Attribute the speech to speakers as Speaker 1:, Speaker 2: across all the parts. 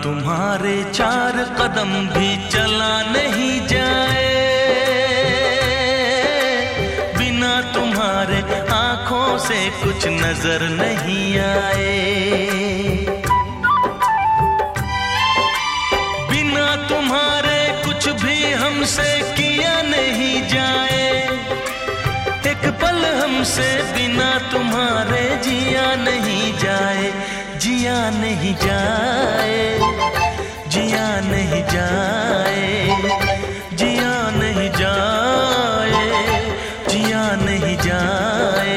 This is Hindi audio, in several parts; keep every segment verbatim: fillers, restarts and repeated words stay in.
Speaker 1: तुम्हारे चार कदम भी चला नहीं जाए, बिना तुम्हारे आंखों से कुछ नजर नहीं आए, बिना तुम्हारे कुछ भी हमसे किया नहीं जाए, एक पल हमसे बिना तुम्हारे जिया नहीं जाए, जिया नहीं जाए, जिया नहीं जाए, जिया नहीं जाए, जिया नहीं जाए।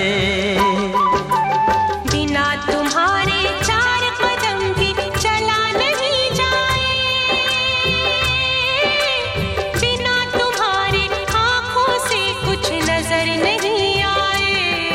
Speaker 2: बिना तुम्हारे चार कदम भी चला नहीं जाए, बिना तुम्हारे आंखों से कुछ नजर नहीं आए।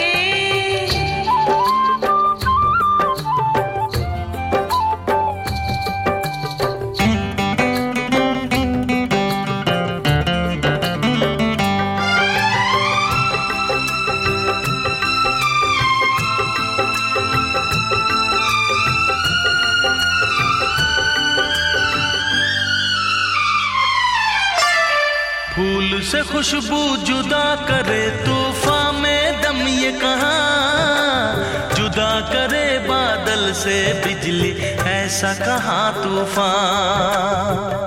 Speaker 1: फूल से खुशबू जुदा करे तूफान में दम, ये कहाँ जुदा करे बादल से बिजली, ऐसा कहाँ तूफान।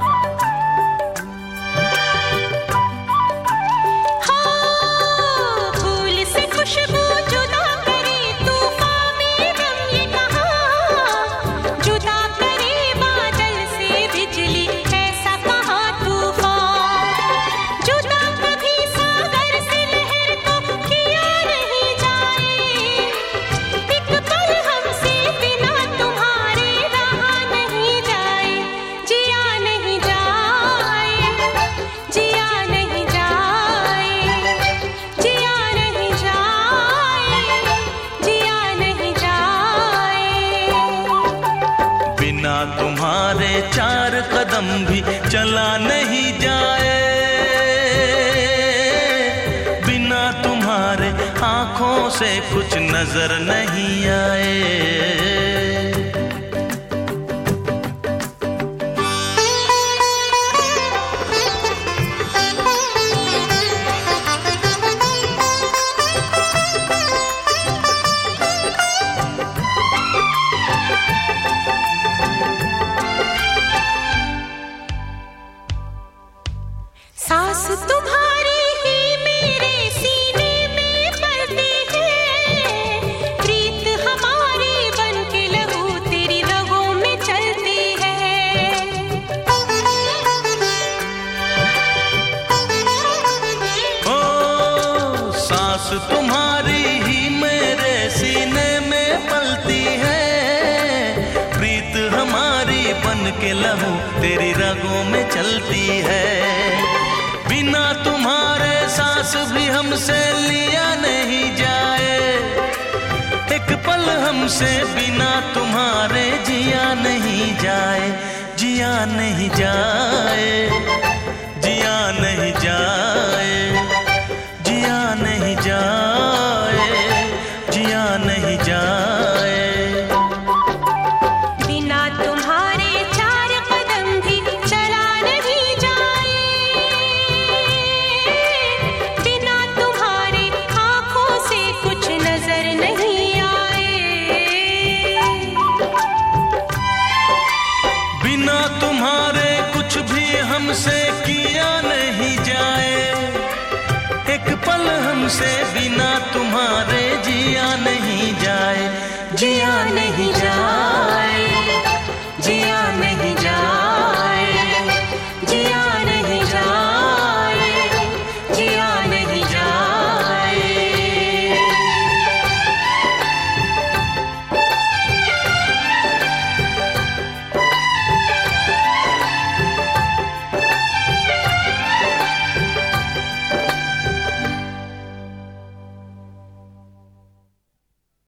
Speaker 2: हाँ, फूल से खुशबू जुदा करे तूफान में दम, ये कहाँ जुदा करे बादल से बिजली, ऐसा कहाँ तूफान।
Speaker 1: बिना तुम्हारे चार कदम भी चला नहीं जाए, बिना तुम्हारे आंखों से कुछ नजर नहीं आए।
Speaker 2: सांस तुम्हारी ही मेरे सीने में पलती है, प्रीत हमारी बन के लहू तेरी रगों में चलती है।
Speaker 1: ओ सांस तुम्हारी ही मेरे सीने में पलती है, प्रीत हमारी बन के लहू तेरी रगों में चलती है। बिना तुम्हारे सांस भी हमसे लिया नहीं जाए, एक पल हमसे बिना तुम्हारे जिया नहीं जाए, जिया नहीं जाए, जिया नहीं जाए, जिया नहीं जाए, जिया नहीं जाए।
Speaker 2: बिना तुम्हारे चार कदम भी चला नहीं जाए, बिना तुम्हारे आंखों से कुछ नजर नहीं आए।
Speaker 1: बिना तुम्हारे कुछ भी हमसे किया नहीं जाए, एक पल हमसे बिना तुम्हारे जिया नहीं जाए, जिया नहीं